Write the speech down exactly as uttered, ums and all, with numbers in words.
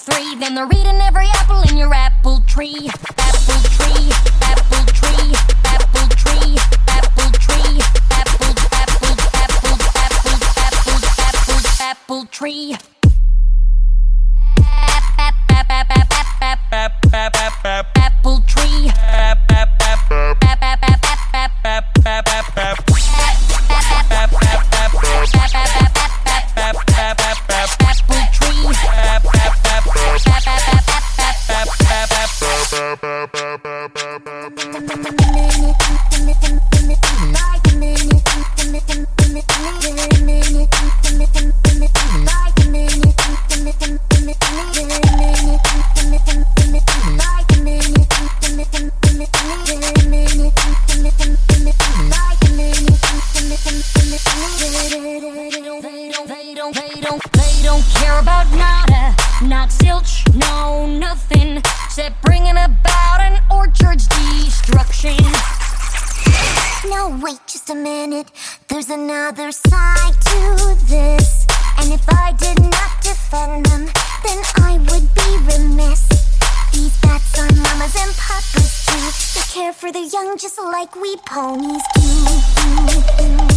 three. Then they're eating every apple in your apple tree. Apple tree, apple tree, apple tree, apple tree, apple, apple, apple, apple, apple, apple, apple tree. Apple tree. They don't care about nada, not zilch, no nothing, except bringing about an orchard's destruction. No, wait just a minute, there's another side to this. And if I did not defend them, then I would be remiss. These bats are mamas and papas too. They care for the young just like we ponies do.